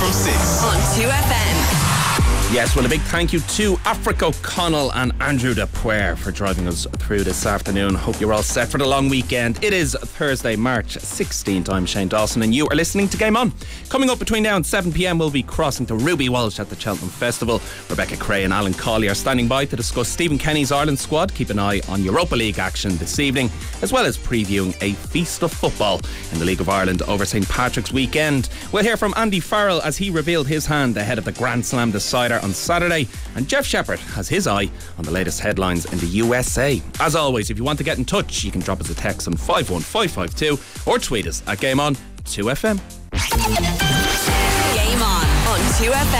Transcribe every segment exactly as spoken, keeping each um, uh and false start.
oh six on two F M. Yes, well, a big thank you to Africa O'Connell and Andrew Depoire for driving us through this afternoon. Hope you're all set for the long weekend. It is Thursday, March sixteenth. I'm Shane Dawson and you are listening to Game On. Coming up between now and seven p.m, we'll be crossing to Ruby Walsh at the Cheltenham Festival. Rebecca Cray and Alan Cawley are standing by to discuss Stephen Kenny's Ireland squad. Keep an eye on Europa League action this evening, as well as previewing a feast of football in the League of Ireland over St Patrick's weekend. We'll hear from Andy Farrell as he revealed his hand ahead of the Grand Slam decider on Saturday, and Jeff Shepherd has his eye on the latest headlines in the U S A. As always, if you want to get in touch, you can drop us a text on five one five five two or tweet us at Game On two F M. Game On on two F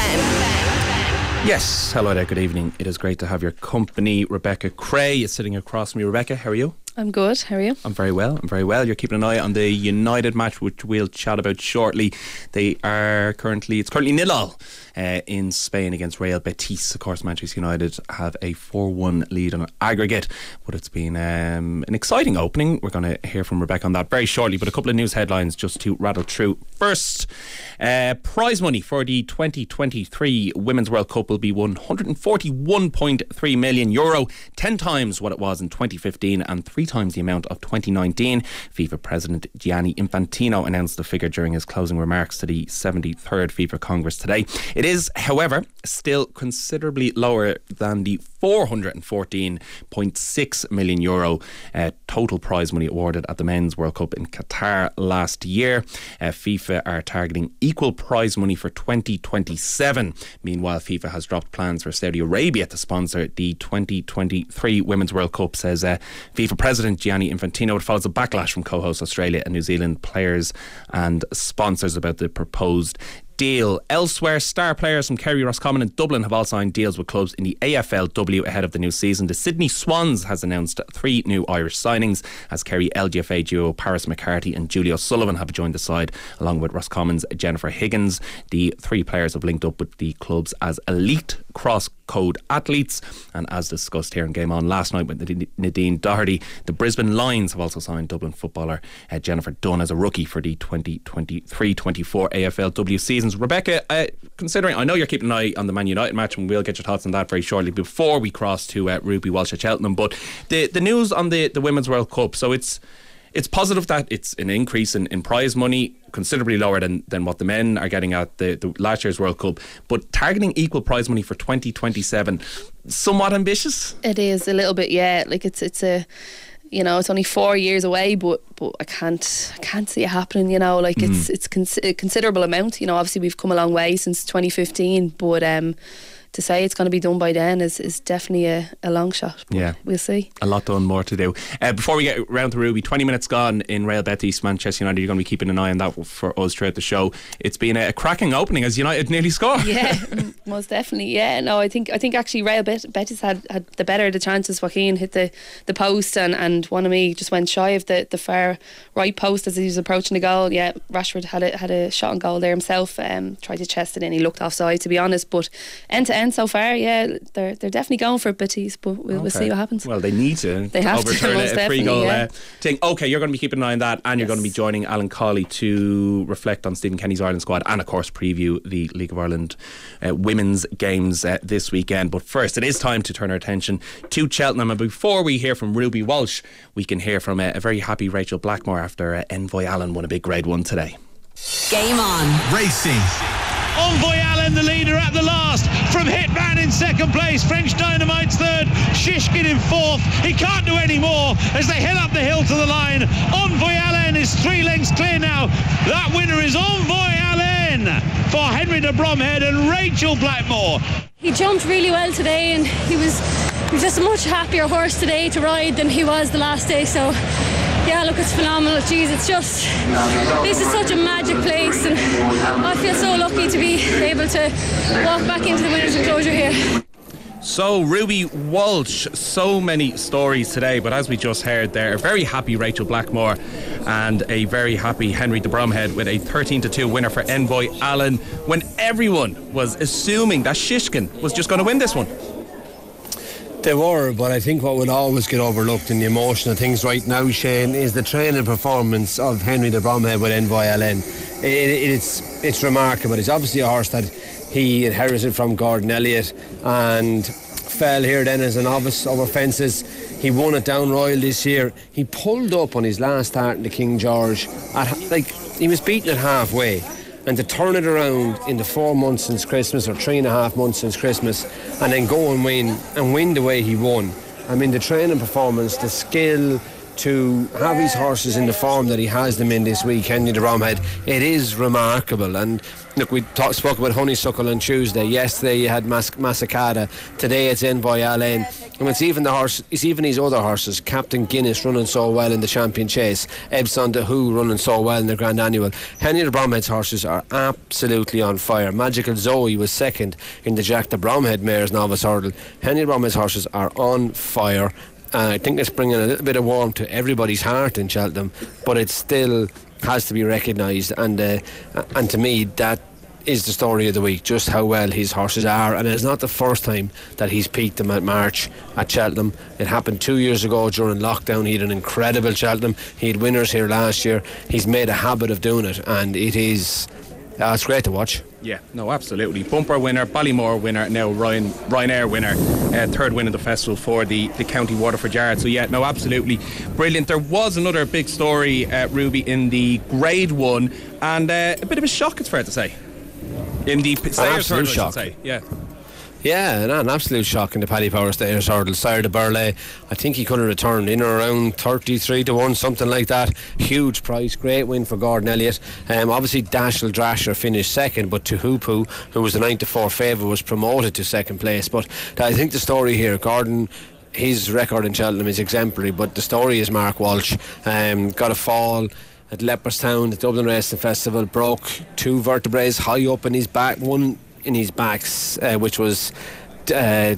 M. Yes, hello there, good evening. It is great to have your company. Rebecca Cray is sitting across from me. Rebecca, how are you? I'm good, how are you? I'm very well, I'm very well. You're keeping an eye on the United match, which we'll chat about shortly. They are currently, it's currently nil all uh, in Spain against Real Betis. Of course, Manchester United have a four one lead on aggregate, but it's been um, an exciting opening. We're going to hear from Rebecca on that very shortly, but a couple of news headlines just to rattle through. First, uh, prize money for the twenty twenty-three Women's World Cup will be one hundred forty-one point three million euro, ten times what it was in twenty fifteen and three times the amount of twenty nineteen. FIFA President Gianni Infantino announced the figure during his closing remarks to the seventy-third FIFA Congress today. It is, however, still considerably lower than the four hundred fourteen point six million euro uh, total prize money awarded at the Men's World Cup in Qatar last year. Uh, FIFA are targeting equal prize money for twenty twenty-seven. Meanwhile, FIFA has dropped plans for Saudi Arabia to sponsor the twenty twenty-three Women's World Cup, says uh, FIFA President Gianni Infantino. It follows a backlash from co-hosts Australia and New Zealand players and sponsors about the proposed deal. Elsewhere, star players from Kerry, Roscommon and Dublin have all signed deals with clubs in the A F L W ahead of the new season. The Sydney Swans has announced three new Irish signings, as Kerry L G F A duo Paris McCarthy and Julie O'Sullivan have joined the side, along with Roscommon's Jennifer Higgins. The three players have linked up with the clubs as elite cross-code athletes, and as discussed here in Game On last night with Nadine Doherty, the Brisbane Lions have also signed Dublin footballer uh, Jennifer Dunn as a rookie for the twenty twenty-three twenty-four A F L W seasons. Rebecca, uh, considering, I know you're keeping an eye on the Man United match, and we'll get your thoughts on that very shortly before we cross to uh, Ruby Walsh at Cheltenham, but the, the news on the, the Women's World Cup, so it's it's positive that it's an increase in, in prize money, considerably lower than, than what the men are getting at the, the last year's World Cup, but targeting equal prize money for twenty twenty-seven, somewhat ambitious? It is a little bit, yeah. Like it's it's a, you know, it's only four years away, but but I can't I can't see it happening. You know, like it's mm. it's cons- a considerable amount. You know, obviously we've come a long way since twenty fifteen, but um. to say it's going to be done by then is, is definitely a, a long shot. Yeah, we'll see. A lot done, more to do. Uh, before we get round to Ruby, twenty minutes gone in Real Betis Manchester United. You're going to be keeping an eye on that for us throughout the show. It's been a, a cracking opening as United nearly score. Yeah, most definitely. Yeah, no, I think I think actually Real Bet- Betis had, had the better of the chances. Joaquin hit the, the post and, and one of me just went shy of the, the far right post as he was approaching the goal. Yeah, Rashford had a, had a shot on goal there himself. Um, tried to chest it in. He looked offside, to be honest, but end to end so far, yeah, they're they're definitely going for Betis, but we'll, okay. we'll see what happens. Well, they need to they have overturn to, a, a free goal yeah. uh, thing. Okay, you're going to be keeping an eye on that, and yes. You're going to be joining Alan Cawley to reflect on Stephen Kenny's Ireland squad and of course preview the League of Ireland uh, women's games uh, this weekend. But first, it is time to turn our attention to Cheltenham, and before we hear from Ruby Walsh, we can hear from a, a very happy Rachel Blackmore after uh, Envoy Allen won a big grade one today. Game On Racing. Envoy Allen, the leader at the last, from Hitman in second place, French Dynamite's third, Shishkin in fourth. He can't do any more as they head up the hill to the line. Envoy Allen is three lengths clear now. That winner is Envoy Allen for Henry de Bromhead and Rachel Blackmore. He jumped really well today, and he was, he was just a much happier horse today to ride than he was the last day, so yeah, look, it's phenomenal. Jeez, it's just, this is such a magic place, and I feel so lucky to be able to walk back into the winners' enclosure here. So, Ruby Walsh, so many stories today, but as we just heard there, a very happy Rachel Blackmore and a very happy Henry de Bromhead with a thirteen to two winner for Envoy Allen, when everyone was assuming that Shishkin was just going to win this one. They were, but I think what would always get overlooked in the emotion of things right now, Shane, is the training performance of Henry de Bromhead with Envoy Allen. it, it's it's remarkable. It's obviously a horse that he inherited from Gordon Elliott and fell here then as a novice over fences. He won at Down Royal this year. He pulled up on his last start in the King George at, like, he was beaten at halfway, and to turn it around in the four months since Christmas, or three and a half months since Christmas, and then go and win and win the way he won. I mean, the training performance, the skill to have his horses in the form that he has them in this week, Henry de Bromhead, it is remarkable. And look, we talk, spoke about Honeysuckle on Tuesday. Yesterday you had Mas- Massacada. Today it's Envoy Alain. And it's even the horse, it's even his other horses. Captain Guinness running so well in the Champion Chase. Epsom de Who running so well in the Grand Annual. Henry de Bromhead's horses are absolutely on fire. Magical Zoe was second in the Jack de Bromhead Mares Novice Hurdle. Henry de Bromhead's horses are on fire. Uh, I think it's bringing a little bit of warmth to everybody's heart in Cheltenham, but it still has to be recognised, and uh, and to me that is the story of the week, just how well his horses are. And it's not the first time that he's peaked them at March at Cheltenham. It happened two years ago during lockdown. He had an incredible Cheltenham. He had winners here last year. He's made a habit of doing it, and it is uh, it's great to watch. Yeah, no, absolutely. Bumper winner, Ballymore winner, now Ryan Ryanair winner, uh, third win in the festival for the, the County Waterford Yard. So yeah, no, absolutely brilliant. There was another big story, uh, Ruby, in the Grade One, and uh, a bit of a shock, it's fair to say. In the Stayers Hurdle, I should say. Yeah. Yeah, an, an absolute shock in the Paddy Power Stayers Hurdle. Sire de Burley, I think he could have returned in or around thirty-three to one, something like that. Huge price, great win for Gordon Elliott. Um, obviously Dashel Drasher finished second, but Tuhupu, who was the nine to four favourite, was promoted to second place. But I think the story here, Gordon, his record in Cheltenham is exemplary, but the story is Mark Walsh. Um, got a fall at Leopardstown, the Dublin Racing Festival, broke two vertebrae high up in his back, one in his backs, uh, which was uh,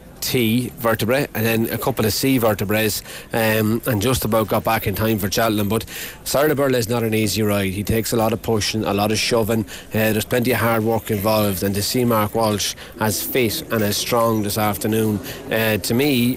T vertebrae, and then a couple of C vertebrae, um, and just about got back in time for Cheltenham. But Sire de Burley is not an easy ride. He takes a lot of pushing, a lot of shoving. Uh, there's plenty of hard work involved, and to see Mark Walsh as fit and as strong this afternoon, uh, to me,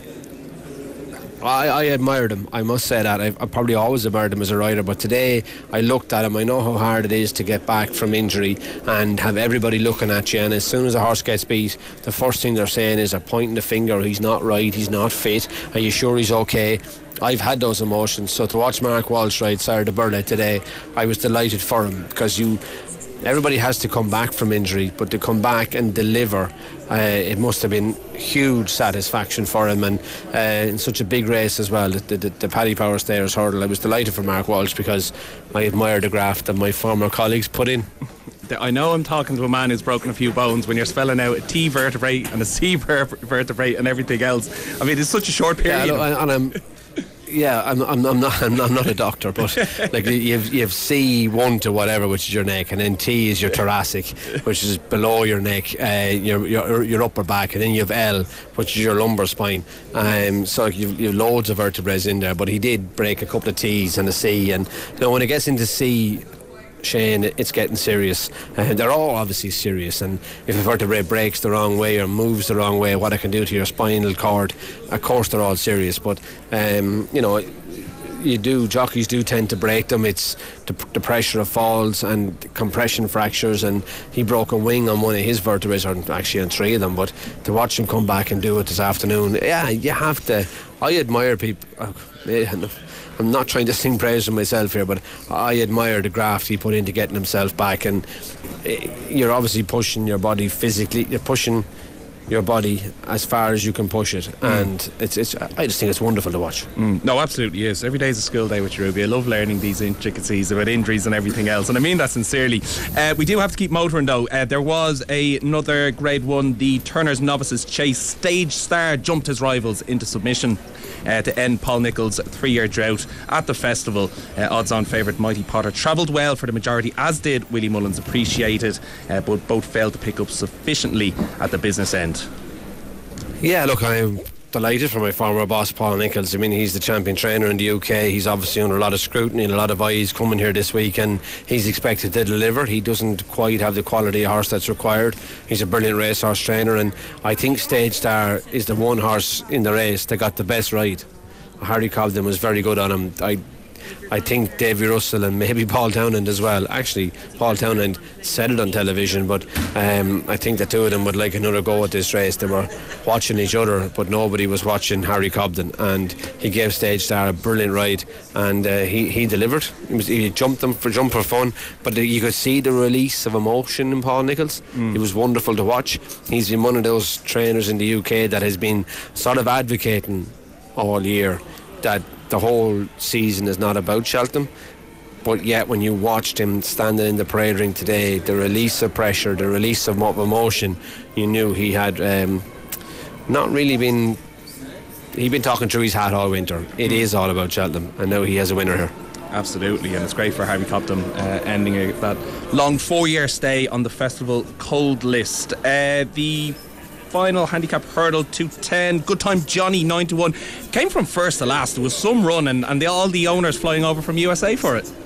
I, I admired him, I must say that. I've, I probably always admired him as a rider, but today I looked at him. I know how hard it is to get back from injury and have everybody looking at you, and as soon as a horse gets beat, the first thing they're saying is they're pointing the finger. He's not right, he's not fit, are you sure he's okay? I've had those emotions. So to watch Mark Walsh ride Sire de Burley today, I was delighted for him, because you everybody has to come back from injury, but to come back and deliver, uh, it must have been huge satisfaction for him, and uh, in such a big race as well, the, the, the Paddy Power Stayers Hurdle. I was delighted for Mark Walsh, because I admire the graft that my former colleagues put in. I know I'm talking to a man who's broken a few bones when you're spelling out a T vertebrae and a C vertebrae and everything else. I mean, it's such a short period. Yeah, look, and I'm Yeah, I'm, I'm, I'm not. I'm not, I'm not a doctor, but like you've you've C one to whatever, which is your neck, and then T is your thoracic, which is below your neck, uh, your, your your upper back, and then you have L, which is your lumbar spine. Um, so you've, you've loads of vertebrae in there. But he did break a couple of T's and a C, and you know when it gets into C, Shane, it's getting serious, and uh, they're all obviously serious. And if a vertebrae breaks the wrong way or moves the wrong way, what it can do to your spinal cord, of course they're all serious. But um, you know, you do jockeys do tend to break them. It's the, the pressure of falls and compression fractures, and he broke a wing on one of his vertebrae, or actually on three of them. But to watch him come back and do it this afternoon, yeah, you have to. I admire people. Oh, I'm not trying to sing praise to myself here, but I admire the graft he put into getting himself back. And you're obviously pushing your body physically, you're pushing your body as far as you can push it, mm. and it's it's I just think it's wonderful to watch. Mm. No, absolutely is. Every day is a school day with you, Ruby. I love learning these intricacies about injuries and everything else, and I mean that sincerely. Uh, we do have to keep motoring though. Uh, there was a, another Grade One, the Turner's Novices Chase. Stage Star jumped his rivals into submission uh, to end Paul Nicholls' three-year drought at the festival. Uh, odds-on favourite Mighty Potter travelled well for the majority, as did Willie Mullins. Appreciated, uh, but both failed to pick up sufficiently at the business end. Yeah, look, I'm delighted for my former boss Paul Nicholls. I mean, he's the champion trainer in the U K. He's obviously under a lot of scrutiny and a lot of eyes coming here this week, and he's expected to deliver. He doesn't quite have the quality of horse that's required. He's a brilliant racehorse trainer, and I think Stage Star is the one horse in the race that got the best ride. Harry Cobden was very good on him. I I think Davy Russell and maybe Paul Townend as well. Actually, Paul Townend said it on television, but um, I think the two of them would like another go at this race. They were watching each other, but nobody was watching Harry Cobden, and he gave Stage Star a brilliant ride, and uh, he, he delivered. He, was, he jumped them for jump for fun, but you could see the release of emotion in Paul Nicholls. Mm. It was wonderful to watch. He's been one of those trainers in the U K that has been sort of advocating all year that the whole season is not about Cheltenham, but yet when you watched him standing in the parade ring today, the release of pressure, the release of emotion, you knew he had um, not really been he'd been talking through his hat all winter. It is all about Cheltenham, and now he has a winner here. Absolutely, and it's great for Harvey Cobden uh, ending a, that long four-year stay on the festival cold list. Uh, the final handicap hurdle two ten, good time Johnny nine to one, came from first to last. There was some run, and, and the, all the owners flying over from U S A for it.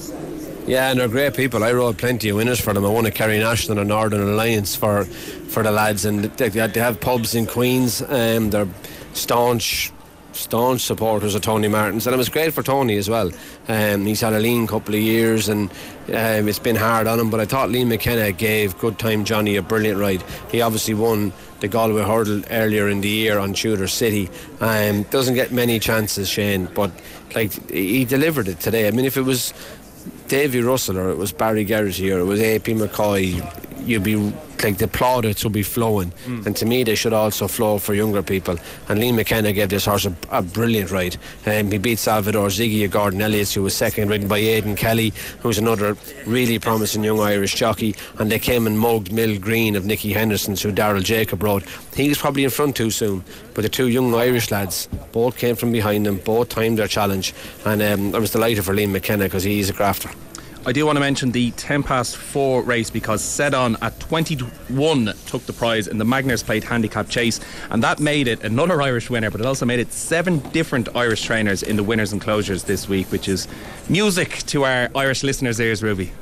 Yeah, and they're great people. I rode plenty of winners for them. I won a Kerry National and Northern Alliance for for the lads, and they, they have pubs in Queens. Um, they're staunch staunch supporters of Tony Martin's, and it was great for Tony as well. Um, he's had a lean couple of years, and um, it's been hard on him, but I thought Liam McKenna gave good time Johnny a brilliant ride. He obviously won the Galway hurdle earlier in the year on Tudor City. Um, doesn't get many chances, Shane, but like he delivered it today. I mean, if it was Davy Russell or it was Barry Geraghty or it was A P McCoy, you'd be like, the plaudits would be flowing. Mm. And to me, they should also flow for younger people. And Liam McKenna gave this horse a, a brilliant ride. Um, he beat Salvador Ziggy of Gordon Elliott, who was second, ridden by Aidan Kelly, who's another really promising young Irish jockey. And they came and mugged Mill Green of Nicky Henderson's, who Darryl Jacob rode. He was probably in front too soon, but the two young Irish lads both came from behind them, both timed their challenge, and um, I was delighted for Liam McKenna because he's a grafter. I do want to mention the ten past four race, because Sedon at twenty to one took the prize in the Magners Plate Handicap Chase, and that made it another Irish winner, but it also made it seven different Irish trainers in the winners and closures this week, which is music to our Irish listeners' ears, Ruby.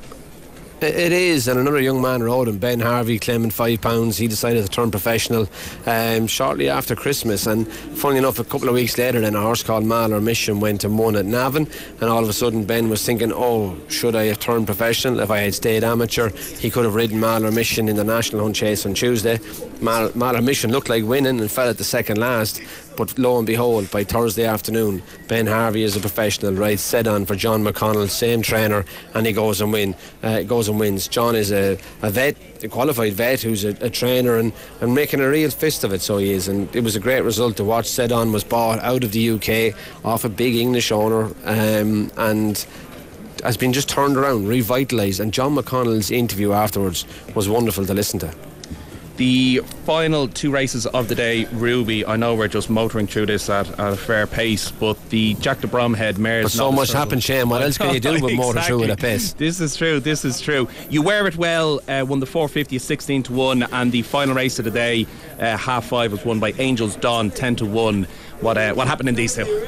It is, and another young man rode him, Ben Harvey, claiming five pounds. He decided to turn professional um, shortly after Christmas, and funny enough, a couple of weeks later then a horse called Mahler Mission went and won at Navan, and all of a sudden Ben was thinking, oh, should I have turned professional? If I had stayed amateur, he could have ridden Mahler Mission in the National Hunt Chase on Tuesday. Mahler, Mahler Mission looked like winning and fell at the second last, but lo and behold, by Thursday afternoon, Ben Harvey is a professional, rides Sedon for John McConnell, same trainer, and he goes and win. Uh, goes and wins. John is a, a vet, a qualified vet, who's a, a trainer and, and making a real fist of it, so he is. And it was a great result to watch. Sedon was bought out of the U K off a big English owner, um, and has been just turned around, revitalised. And John McConnell's interview afterwards was wonderful to listen to. The final two races of the day, Ruby, I know we're just motoring through this at, at a fair pace, but the Jack de Bromhead mares... But so much happened, Shane. What else can you do but motor through at a pace? This is true, this is true. You Wear It Well uh, won the four fifty at sixteen to one, and the final race of the day, uh, half five, was won by Angels Dawn ten to one. What, uh, what happened in these two?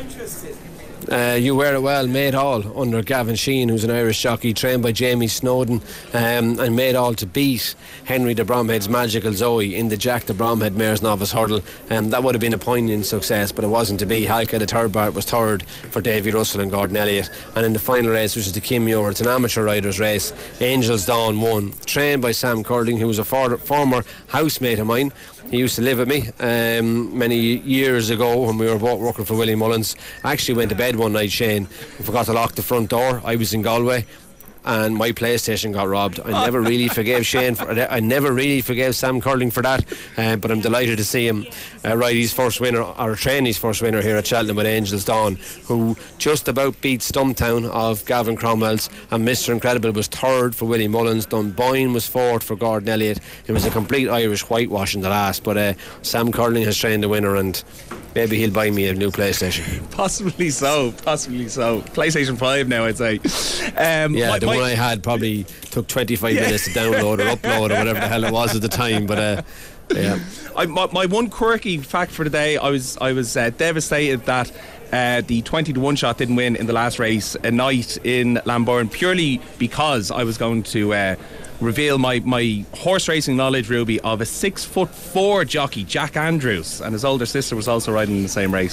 Uh, you Wear It Well made all under Gavin Sheehan, who's an Irish jockey trained by Jamie Snowden, um, and made all to beat Henry de Bromhead's Magical Zoe in the Jack de Bromhead Mares Novice Hurdle. Um, that would have been a poignant success, but it wasn't to be. Halka the third bar was third for Davy Russell and Gordon Elliott, and in the final race, which is the Kim Muir, it's an amateur riders race, Angels Dawn won, trained by Sam Curling, who was a for- former housemate of mine. He used to live with me um, many years ago when we were both working for Willie Mullins. I actually went to bed one night, Shane, and forgot to lock the front door. I was in Galway, and my PlayStation got robbed. I never really forgave Shane for I never really forgave Sam Curling for that, uh, but I'm delighted to see him uh, ride his first winner, or train his first winner here at Cheltenham with Angels Dawn, who just about beat Stumptown of Gavin Cromwell's, and Mister Incredible was third for Willie Mullins. Dunboyne was fourth for Gordon Elliott. It was a complete Irish whitewash in the last, but uh, Sam Curling has trained the winner, and maybe he'll buy me a new PlayStation. Possibly so, possibly so. PlayStation five now, I'd say. Um, yeah, my, the my one I had probably took twenty-five yeah. minutes to download or upload or whatever the hell it was at the time, but uh, yeah. I, my, my one quirky fact for the day, I was I was uh, devastated that uh, the twenty to one shot didn't win in the last race, a night in Lambourne, purely because I was going to uh, reveal my, my horse racing knowledge, Ruby, of a six foot four jockey, Jack Andrews, and his older sister was also riding in the same race, but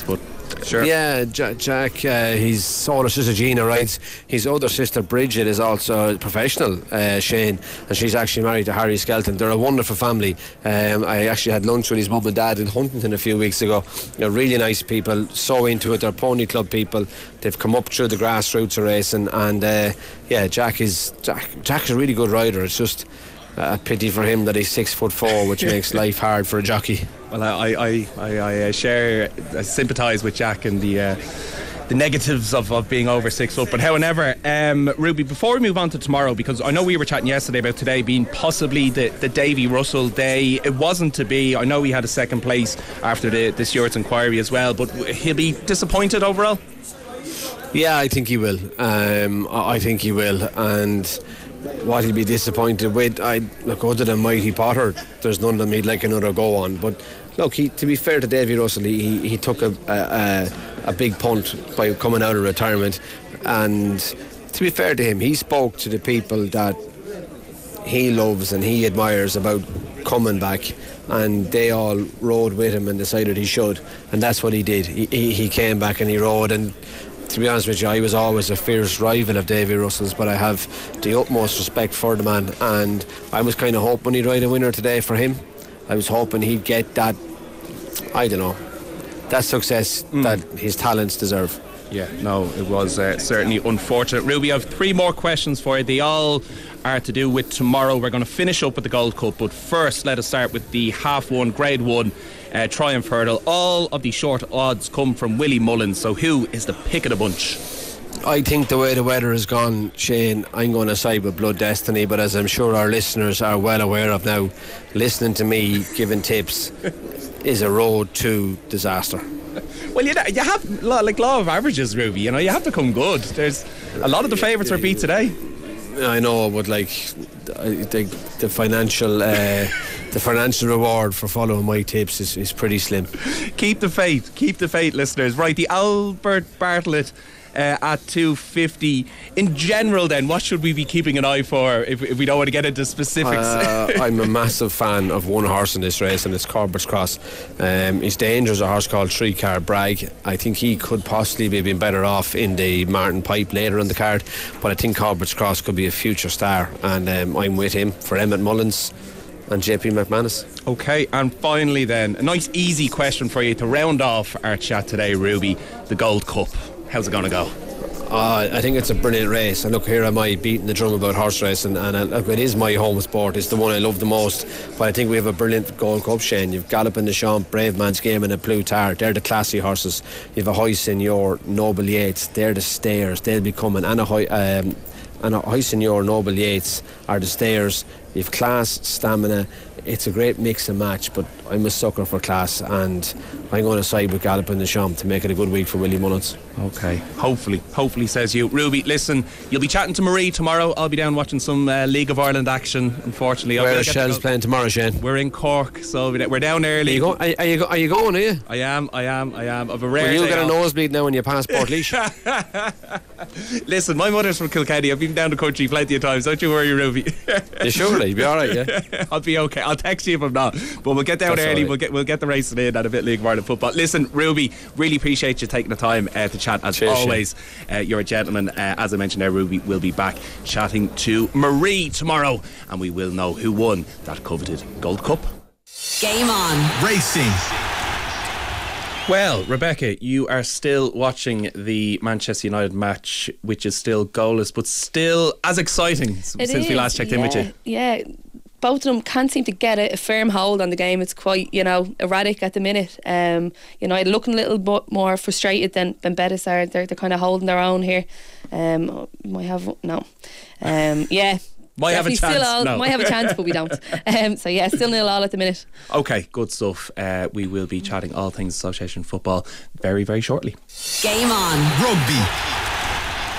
Sure. Yeah, Jack, Jack uh, his older sister Gina rides. His older sister Bridget is also a professional, uh, Shane, and she's actually married to Harry Skelton. They're a wonderful family. Um, I actually had lunch with his mum and dad in Huntington a few weeks ago. They're really nice people, so into it. They're pony club people. They've come up through the grassroots of racing, and uh, yeah, Jack is Jack. Jack's a really good rider. It's just a pity for him that he's six foot four, which makes life hard for a jockey. Well, I I, I, I uh, share, I sympathise with Jack and the uh, the negatives of, of being over six foot. But however, um, Ruby, before we move on to tomorrow, because I know we were chatting yesterday about today being possibly the, the Davy Russell day. It wasn't to be. I know he had a second place after the, the Stewart's inquiry as well, but he'll be disappointed overall? Yeah, I think he will. Um, I I think he will. And what he'll be disappointed with, I look, other than Mighty Potter, there's none of them he'd like another go on. But look, he, to be fair to Davy Russell, he, he took a, a, a big punt by coming out of retirement. And to be fair to him, he spoke to the people that he loves and he admires about coming back, and they all rode with him and decided he should, and that's what he did. He, he, he came back and he rode, and to be honest with you, I was always a fierce rival of Davy Russell's, but I have the utmost respect for the man, and I was kind of hoping he'd ride a winner today for him. I was hoping he'd get that, I don't know, that success mm. that his talents deserve. Yeah, no, it was uh, certainly unfortunate. Ruby, I have three more questions for you. They all are to do with tomorrow. We're going to finish up with the Gold Cup, but first let us start with the half one, grade one uh, Triumph Hurdle. All of the short odds come from Willie Mullins, so who is the pick of the bunch? I think the way the weather has gone, Shane, I'm going to side with Blood Destiny, but as I'm sure our listeners are well aware of now, listening to me giving tips is a road to disaster. Well, you know, you have like law of averages, Ruby. You know, you have to come good. There's a lot of the favourites were beat today. I know, but like I think the financial uh, the financial reward for following my tips is, is pretty slim. Keep the faith, keep the faith, listeners. Right, the Albert Bartlett uh, at two fifty. In general, then, what should we be keeping an eye for if, if we don't want to get into specifics? Uh, I'm a massive fan of one horse in this race, and it's Corbett's Cross. Um, his danger is a horse called Three Car Bragg. I think he could possibly be been better off in the Martin Pipe later in the card, but I think Corbett's Cross could be a future star, and um, I'm with him for Emmett Mullins and J P McManus. Okay, and finally then, a nice easy question for you to round off our chat today, Ruby. The Gold Cup, how's it going to go? Uh, I think it's a brilliant race, and look, here am I beating the drum about horse racing, and uh, look, it is my home sport. It's the one I love the most, but I think we have a brilliant Gold Cup, Shane. You've Gallopin' the Champ, Brave Man's Game and a Plutar. They're the classy horses. You've a High Senior, Noble Yates. They're the stayers. They'll be coming. And a High, um, and a High Senior, Noble Yates are the stayers. You've class, stamina. It's a great mix and match, but I'm a sucker for class, and I'm going to side with Gallopin' the Champ to make it a good week for Willie Mullins. Okay, hopefully, hopefully, says you. Ruby, listen, you'll be chatting to Marie tomorrow. I'll be down watching some uh, League of Ireland action, unfortunately. Where are Shells to playing tomorrow, Shane? We're in Cork, so we're down early. Are you, go- are, are, you go- are you going, are you? I am, I am, I am. Of a rare Will you day get a off. nosebleed now when you pass Portlaoise? Listen, my mother's from Kilkenny. I've been down the country plenty of times. Don't you worry, Ruby. You surely, you'll be alright, yeah? I'll be okay. I'll text you if I'm not. But we'll get down That's early. right. We'll get we'll get the racing in and a bit of League of Ireland football. Listen, Ruby, really appreciate you taking the time uh, to chat as Cheers, always. Uh, you're a gentleman. Uh, as I mentioned there, Ruby will be back chatting to Marie tomorrow, and we will know who won that coveted Gold Cup. Game on. Racing. Well, Rebecca, you are still watching the Manchester United match, which is still goalless, but still as exciting It since is, we last checked yeah, in with you. Yeah, both of them can't seem to get a, a firm hold on the game. It's quite, you know, erratic at the minute. Um, United looking a little bit more frustrated than, than Betis are. They're, they're kind of holding their own here. Um, might have, no. Um, yeah. Might have a Definitely chance, Still all, no. Might have a chance, but we don't. Um, so yeah, still nil all at the minute. Okay, good stuff. Uh, we will be chatting all things Association football very, very shortly. Game on. Rugby.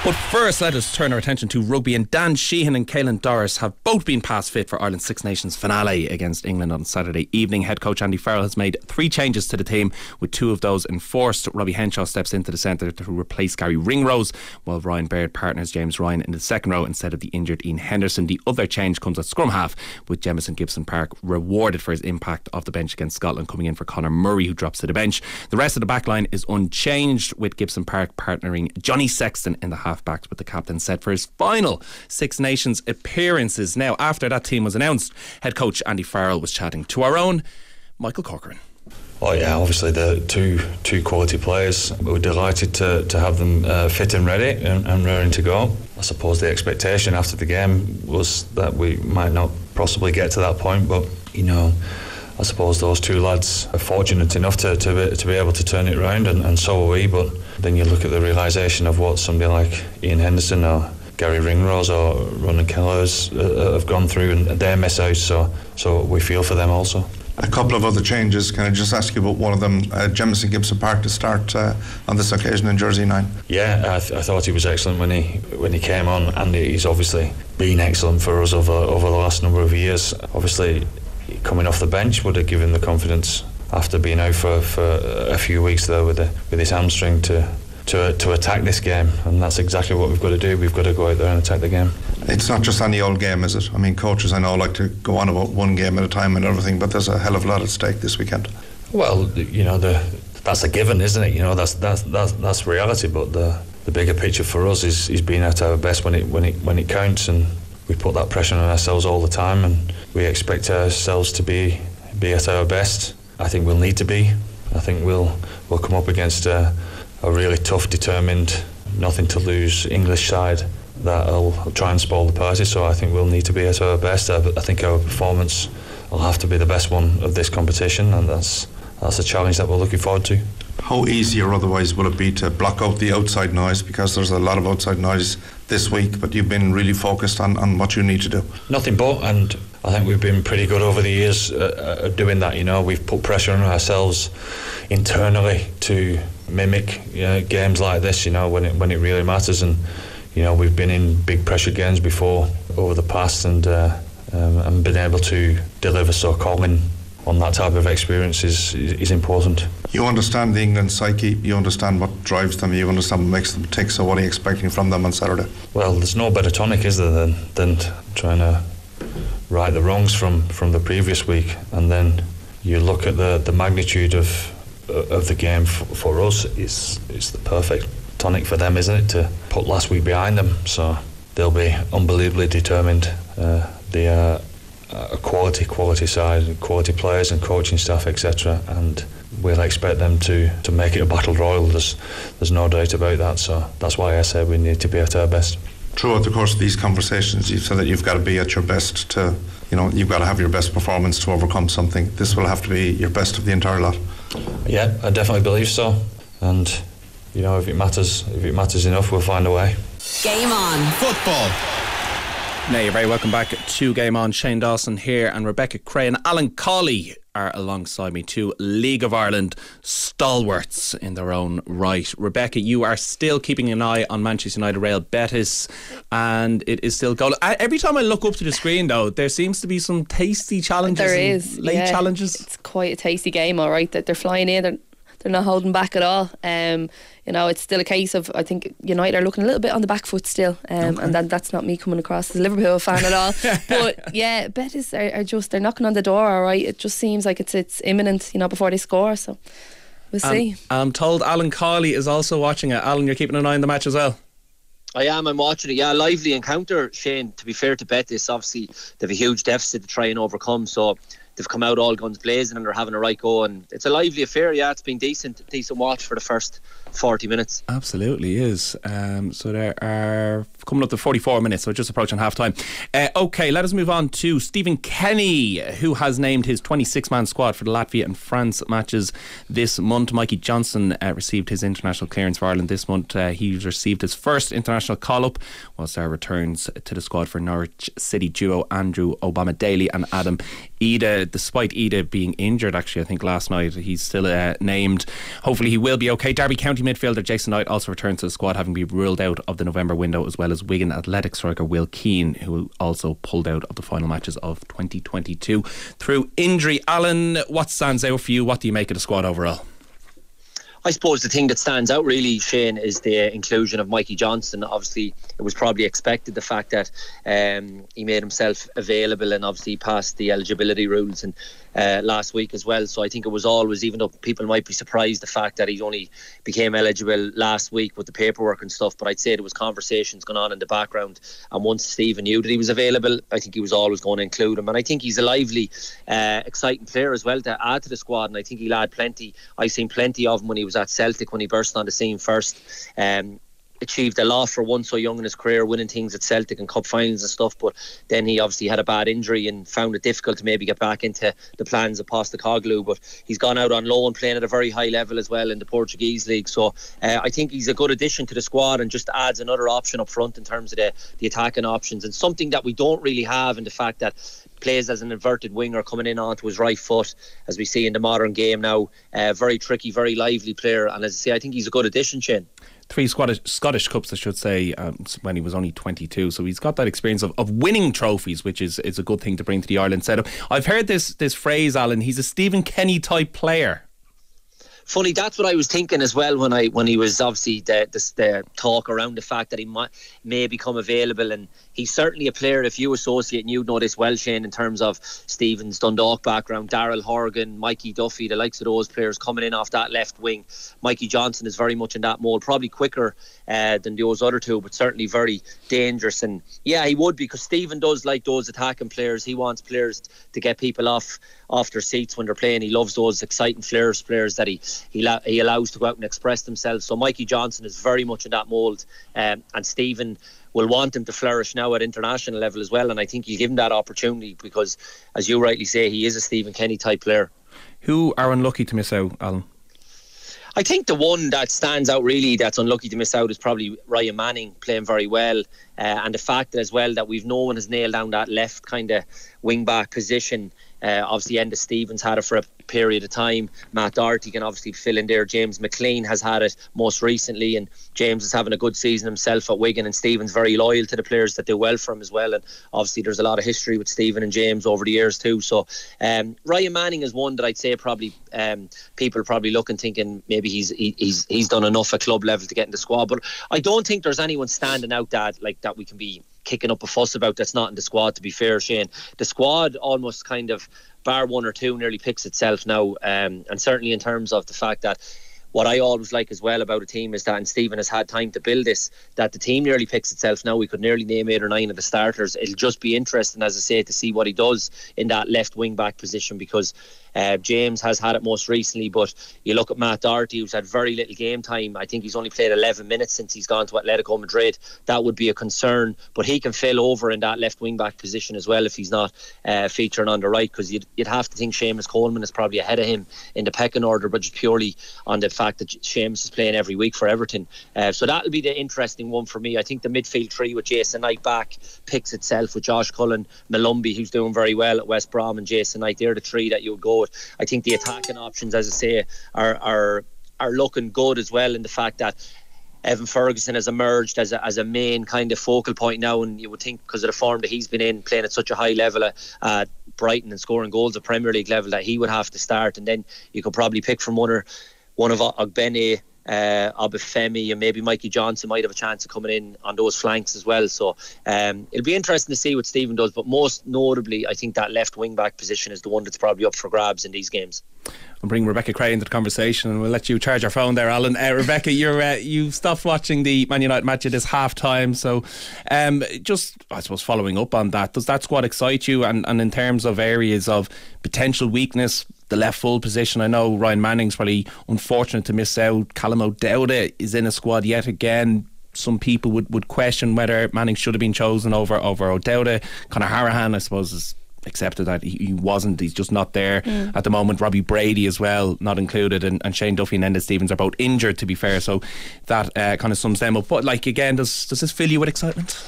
But first, let us turn our attention to rugby, and Dan Sheehan and Caelan Doris have both been past fit for Ireland's Six Nations finale against England on Saturday evening. Head coach Andy Farrell has made three changes to the team, with two of those enforced. Robbie Henshaw steps into the centre to replace Gary Ringrose, while Ryan Baird partners James Ryan in the second row instead of the injured Ian Henderson. The other change comes at scrum half, with Jemison Gibson Park rewarded for his impact off the bench against Scotland, coming in for Conor Murray, who drops to the bench. The rest of the backline is unchanged, with Gibson Park partnering Johnny Sexton in the half-backs, with the captain set for his final Six Nations appearances. Now, after that team was announced, head coach Andy Farrell was chatting to our own Michael Corcoran. Oh yeah, obviously the two two quality players. We were delighted to, to have them uh, fit and ready and, and raring to go. I suppose the expectation after the game was that we might not possibly get to that point, but you know, I suppose those two lads are fortunate enough to, to, be, to be able to turn it around, and, and so are we. But then you look at the realisation of what somebody like Ian Henderson or Gary Ringrose or Ronan Kelleher's uh, have gone through, and they miss out, so so we feel for them also. A couple of other changes. Can I just ask you about one of them? Uh, Jemison Gibson Park to start uh, on this occasion in jersey nine. Yeah, I, th- I thought he was excellent when he when he came on, and he's obviously been excellent for us over over the last number of years. Obviously, coming off the bench would have given him the confidence after being out for, for a few weeks there with the, with his hamstring to. To, to attack this game, and that's exactly what we've got to do. We've got to go out there and attack the game. It's not just any old game, is it? I mean, coaches I know like to go on about one game at a time and everything, but there's a hell of a lot at stake this weekend. Well, you know, the, that's a given, isn't it? You know, that's that's that's, that's reality. But the, the bigger picture for us is, is being at our best when it when it when it counts, and we put that pressure on ourselves all the time, and we expect ourselves to be be at our best. I think we'll need to be. I think we'll we'll come up against a, a really tough, determined, nothing to lose English side that'll try and spoil the party. So I think we'll need to be at our best. I, I think our performance will have to be the best one of this competition, and that's that's a challenge that we're looking forward to. How easy or otherwise will it be to block out the outside noise, because there's a lot of outside noise this week, but you've been really focused on, on what you need to do? Nothing but, and I think we've been pretty good over the years uh, at doing that. You know, we've put pressure on ourselves internally to mimic you know, games like this, you know, when it when it really matters. And you know, we've been in big pressure games before over the past, and uh, um, and been able to deliver. So calling on that type of experience is, is is important. You understand the England psyche, you understand what drives them, you understand what makes them tick, so what are you expecting from them on Saturday? Well, there's no better tonic, is there, than, than trying to right the wrongs from, from the previous week, and then you look at the, the magnitude of of the game f- for us is is the perfect tonic for them, isn't it, to put last week behind them. So they'll be unbelievably determined. Uh, they are a quality quality side, quality players and coaching staff, et cetera, and we'll expect them to, to make it a battle royal. There's there's no doubt about that. So that's why I say we need to be at our best. Throughout the course of these conversations, you've said that you've got to be at your best to, you know, you've got to have your best performance to overcome something. This will have to be your best of the entire lot. Yeah, I definitely believe so. And you know, if it matters, if it matters enough, we'll find a way. Game on. Football. Now you're very welcome back to Game On. Shane Dawson here, and Rebecca Cray and Alan Cawley are alongside me, two League of Ireland stalwarts in their own right. Rebecca, you are still keeping an eye on Manchester United Real Betis, and it is still going. Every time I look up to the screen, though, there seems to be some tasty challenges. There is late yeah. challenges. It's quite a tasty game, all right. That they're flying in. They're, they're not holding back at all. Um, you know, it's still a case of, I think United are looking a little bit on the back foot still, um, okay. and that, that's not me coming across as a Liverpool fan at all. But yeah, Betis are, are just, they're knocking on the door, all right. It just seems like it's it's imminent, you know, before they score. So we'll um, see. I'm told Alan Cawley is also watching it. Alan, you're keeping an eye on the match as well? I am, I'm watching it. Yeah, lively encounter, Shane. To be fair to Betis, obviously they have a huge deficit to try and overcome, so they've come out all guns blazing and they're having a right go, and it's a lively affair. Yeah, it's been decent decent watch for the first forty minutes. Absolutely is. Um, so there are coming up to forty-four minutes, so just approaching half time. Uh, okay, let us move on to Stephen Kenny, who has named his twenty-six man squad for the Latvia and France matches this month. Mikey Johnson uh, received his international clearance for Ireland this month. Uh, he's received his first international call-up, whilst our returns to the squad for Norwich City duo Andrew Obama Daly and Adam Ida, despite Ida being injured actually I think last night, he's still uh, named. Hopefully he will be okay. Derby County midfielder Jason Knight also returns to the squad, having been ruled out of the November window, as well as Wigan Athletic striker Will Keane, who also pulled out of the final matches of twenty twenty-two through injury. Alan, what stands out for you? What do you make of the squad overall? I suppose the thing that stands out really, Shane, is the inclusion of Mikey Johnston. Obviously, it was probably expected, the fact that um, he made himself available and obviously passed the eligibility rules and uh, last week as well. So I think it was always, even though people might be surprised the fact that he only became eligible last week with the paperwork and stuff, but I'd say there was conversations going on in the background, and once Stephen knew that he was available, I think he was always going to include him. And I think he's a lively, uh, exciting player as well to add to the squad, and I think he'll add plenty. I've seen plenty of him when he was at Celtic, when he burst on the scene first. Um, achieved a lot for one so young in his career, winning things at Celtic and cup finals and stuff, but then he obviously had a bad injury and found it difficult to maybe get back into the plans of Postecoglou. But he's gone out on loan, playing at a very high level as well in the Portuguese league, so uh, I think he's a good addition to the squad and just adds another option up front in terms of the, the attacking options, and something that we don't really have in the fact that plays as an inverted winger coming in onto his right foot, as we see in the modern game now. Uh, very tricky, very lively player, and as I say, I think he's a good addition, Shane. Three Scottish, Scottish Cups, I should say, um, when he was only twenty-two. So he's got that experience of, of winning trophies, which is, is a good thing to bring to the Ireland setup. I've heard this this phrase, Alan, he's a Stephen Kenny type player. Funny, that's what I was thinking as well when I when he was obviously the, the, the talk around the fact that he might may become available, and he's certainly a player, if you associate, and you know this well, Shane, in terms of Stephen's Dundalk background, Daryl Horgan, Mikey Duffy, the likes of those players coming in off that left wing. Mikey Johnston is very much in that mould, probably quicker uh, than those other two, but certainly very dangerous. And yeah, he would, because Stephen does like those attacking players. He wants players to get people off off their seats when they're playing. He loves those exciting players, players that he he, la- he allows to go out and express themselves. So Mikey Johnston is very much in that mould, um, and Stephen will want him to flourish now at international level as well, and I think he'll give him that opportunity because, as you rightly say, he is a Stephen Kenny type player. Who are unlucky to miss out, Alan? I think the one that stands out really that's unlucky to miss out is probably Ryan Manning, playing very well, uh, and the fact as well that we've no one has nailed down that left kind of wing back position. Uh, obviously Enda Stevens had it for a period of time. Matt Doherty can obviously fill in there. James McLean has had it most recently, and James is having a good season himself at Wigan, and Stephen's very loyal to the players that do well for him as well, and obviously there's a lot of history with Stephen and James over the years too. So um, Ryan Manning is one that I'd say probably um, people probably looking thinking maybe he's he, he's he's done enough at club level to get in the squad, but I don't think there's anyone standing out that like that we can be kicking up a fuss about that's not in the squad, to be fair, Shane. The squad almost kind of, bar one or two, nearly picks itself now, um, and certainly in terms of the fact that what I always like as well about a team is that, and Stephen has had time to build this, that the team nearly picks itself now. We could nearly name eight or nine of the starters. It'll just be interesting, as I say, to see what he does in that left wing back position, because Uh, James has had it most recently, but you look at Matt Doherty, who's had very little game time. I think he's only played eleven minutes since he's gone to Atletico Madrid. That would be a concern, but he can fill over in that left wing back position as well if he's not uh, featuring on the right, because you'd, you'd have to think Seamus Coleman is probably ahead of him in the pecking order, but just purely on the fact that Seamus is playing every week for Everton. Uh, so that'll be the interesting one for me. I think the midfield three with Jason Knight back picks itself, with Josh Cullen, Malumbi, who's doing very well at West Brom, and Jason Knight. They're the three that you would go with. I think the attacking options, as I say, are are are looking good as well, in the fact that Evan Ferguson has emerged as a, as a main kind of focal point now, and you would think because of the form that he's been in, playing at such a high level at uh, Brighton and scoring goals at Premier League level, that he would have to start, and then you could probably pick from one or one of Ogbene, uh, Obafemi, and maybe Mikey Johnson might have a chance of coming in on those flanks as well. So um, it'll be interesting to see what Stephen does, but most notably I think that left wing back position is the one that's probably up for grabs in these games. I'll bring Rebecca Cray into the conversation, and we'll let you charge your phone there, Alan. Uh, Rebecca, you're uh, you stopped watching the Man United match at this half time, so um, just I suppose following up on that, does that squad excite you? And, and in terms of areas of potential weakness, the left full position, I know Ryan Manning's probably unfortunate to miss out. Callum O'Dowda is in a squad yet again. Some people would, would question whether Manning should have been chosen over over O'Dowda. Conor Harahan, I suppose, is accepted that he, he wasn't, he's just not there mm. at the moment. Robbie Brady as well, not included, and, and Shane Duffy and Enda Stevens are both injured, to be fair, so that uh, kind of sums them up. But like, again, does does this fill you with excitement?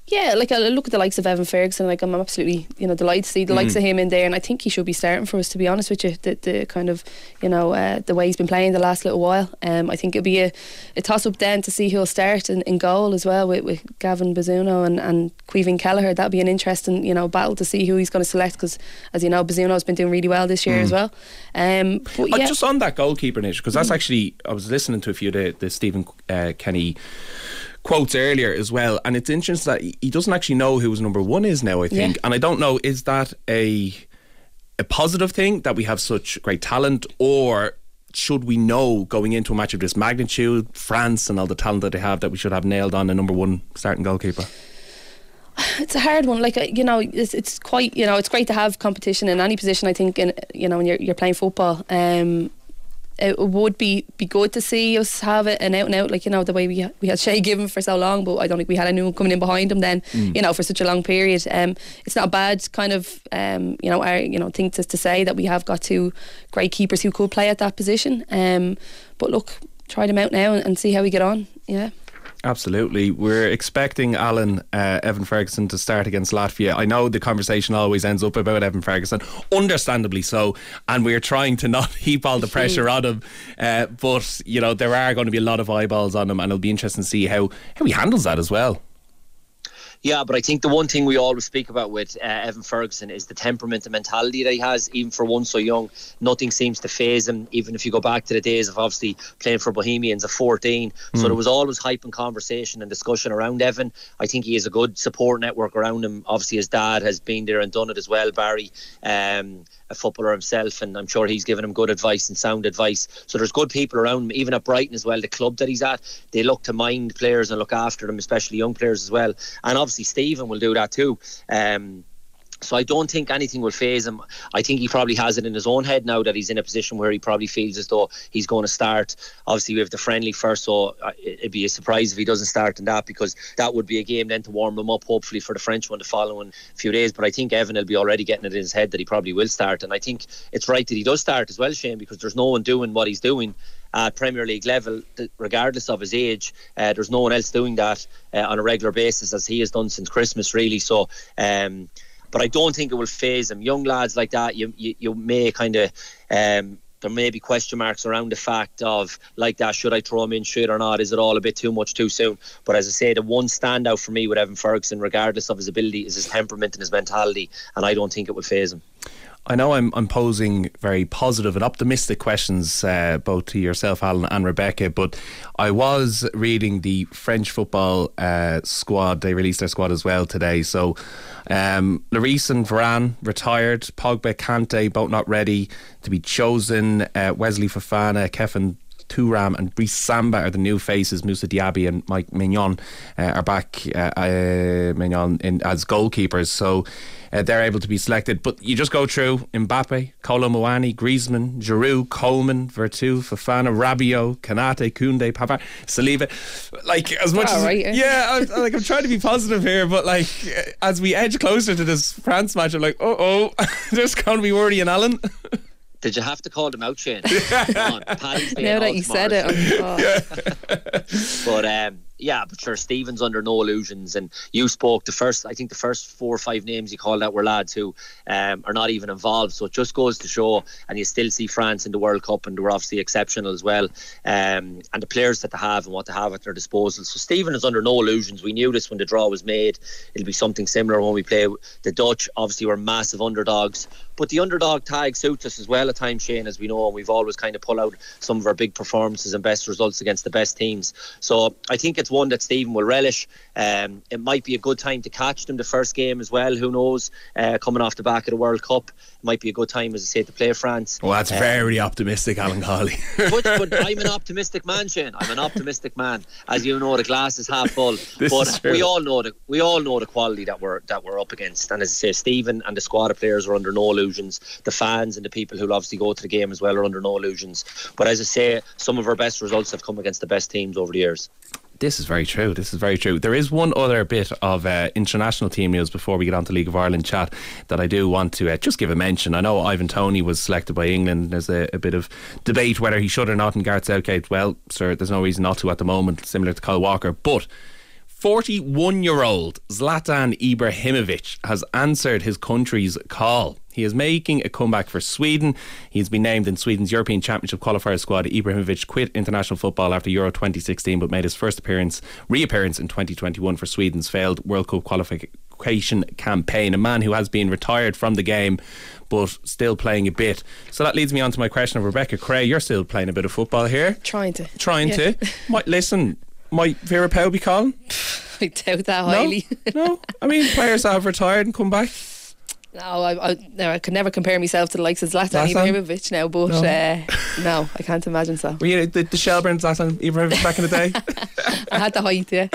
Yeah, like I look at the likes of Evan Ferguson, like I'm absolutely, you know, delighted to see the mm. likes of him in there, and I think he should be starting for us, to be honest with you. The, the kind of, you know, uh, the way he's been playing the last little while. Um, I think it'll be a, a toss up then to see who'll start in, in goal as well with, with Gavin Bazzuno and and Caoimhín Kelleher. That'll be an interesting, you know, battle to see who he's going to select, because as you know, Bazzuno's been doing really well this year mm. as well. Um, but uh, yeah. Just on that goalkeeper niche, because that's mm. actually, I was listening to a few of the, the Stephen uh, Kenny quotes earlier as well, and it's interesting that he doesn't actually know who his number one is now, I think. Yeah. And I don't know, is that a a positive thing that we have such great talent, or should we know going into a match of this magnitude, France and all the talent that they have, that we should have nailed on a number one starting goalkeeper? It's a hard one. Like, you know, it's, it's quite, you know, it's great to have competition in any position, I think, in, you know, when you're, you're playing football. Um, it would be, be good to see us have it an out and out, like, you know, the way we we had Shay Given for so long, but I don't think we had anyone coming in behind him then, mm. you know, for such a long period. Um, it's not a bad kind of, um, you know, our, you know, thing to, to say that we have got two great keepers who could play at that position. Um, but look, try them out now and, and see how we get on. Yeah. Absolutely. We're expecting Alan uh, Evan Ferguson to start against Latvia. I know the conversation always ends up about Evan Ferguson, understandably so, and we're trying to not heap all the pressure on him, uh, but you know, there are going to be a lot of eyeballs on him, and it'll be interesting to see how, how he handles that as well. Yeah, but I think the one thing we always speak about with uh, Evan Ferguson is the temperament and mentality that he has, even for one so young. Nothing seems to faze him, even if you go back to the days of obviously playing for Bohemians at fourteen. Mm. So there was always hype and conversation and discussion around Evan. I think he has a good support network around him. Obviously his dad has been there and done it as well, Barry, um, a footballer himself, and I'm sure he's given him good advice and sound advice. So there's good people around him, even at Brighton as well, the club that he's at. They look to mind players and look after them, especially young players as well. And obviously Stephen will do that too. Um, so I don't think anything will faze him. I think he probably has it in his own head now that he's in a position where he probably feels as though he's going to start. Obviously we have the friendly first, so it'd be a surprise if he doesn't start in that, because that would be a game then to warm him up, hopefully for the French one the following few days. But I think Evan will be already getting it in his head that he probably will start, and I think it's right that he does start as well, Shane, because there's no one doing what he's doing at Premier League level, regardless of his age. Uh, there's no one else doing that uh, on a regular basis as he has done since Christmas, really. So um, but I don't think it will faze him. Young lads like that, you you, you may kind of um, there may be question marks around the fact of, like that, should I throw him in straight or not? Is it all a bit too much too soon? But as I say, the one standout for me with Evan Ferguson, regardless of his ability, is his temperament and his mentality, and I don't think it will faze him. I know I'm, I'm posing very positive and optimistic questions uh, both to yourself, Alan, and Rebecca, but I was reading the French football uh, squad. They released their squad as well today. So um, Lloris and Varane retired, Pogba, Kante both not ready to be chosen, uh, Wesley Fofana, Kevin Thuram and Brice Samba are the new faces. Moussa Diaby and Mike Mignon uh, are back, uh, uh, Mignon in, as goalkeepers, so uh, they're able to be selected. But you just go through Mbappe, Kolo Muani, Griezmann, Giroud, Coleman, Vertu, Fofana, Rabiot, Kanate, Koundé, Pavard, Saliba. Like, as much oh, as right, yeah, yeah I'm, like I'm trying to be positive here, but like as we edge closer to this France match, I'm like, oh oh, there's going to be worrying, Alan. Did you have to call them out, Shane? Come on, Paddy's Day. Now that you said it, oh. But um, yeah, but sure, Stephen's under no illusions, and you spoke the first, I think the first four or five names you called out were lads who um, are not even involved, so it just goes to show. And you still see France in the World Cup, and they were obviously exceptional as well, um, and the players that they have and what they have at their disposal. So Stephen is under no illusions. We knew this when the draw was made. It'll be something similar when we play the Dutch. Obviously we're massive underdogs, but the underdog tag suits us as well at times, Shane, as we know, and we've always kind of pulled out some of our big performances and best results against the best teams. So I think it's one that Stephen will relish. Um, it might be a good time to catch them the first game as well, who knows, uh, coming off the back of the World Cup. It might be a good time, as I say, to play France. Well, that's um, very optimistic, Alan Cawley. but, but I'm an optimistic man, Shane. I'm an optimistic man. As you know, the glass is half full. This but is true. we all know the we all know the quality that we're that we're up against. And as I say, Stephen and the squad of players are under no illusions. The fans and the people who'll obviously go to the game as well are under no illusions. But as I say, some of our best results have come against the best teams over the years. This is very true. This is very true. There is one other bit of uh, international team news before we get on to League of Ireland chat that I do want to uh, just give a mention. I know Ivan Toney was selected by England. There's a, a bit of debate whether he should or not, and Gareth Southgate, well, sir, there's no reason not to at the moment, similar to Kyle Walker. But forty-one-year-old Zlatan Ibrahimovic has answered his country's call. He is making a comeback for Sweden. He's been named in Sweden's European Championship qualifier squad. Ibrahimovic quit international football after Euro twenty sixteen, but made his first appearance, reappearance in twenty twenty-one for Sweden's failed World Cup qualification campaign. A man who has been retired from the game, but still playing a bit. So that leads me on to my question of Rebecca Cray. You're still playing a bit of football here. Trying to. Trying yeah. to. Might listen. Might Vera Pauw be calling? I doubt that highly. No, no. I mean, players that have retired and come back. No, I, I, no, I could never compare myself to the likes of Zlatan Ibrahimovic now, but no. Uh, no, I can't imagine so. Were you the, the Shelburne Zlatan Ibrahimovic back in the day? I had the height, yeah.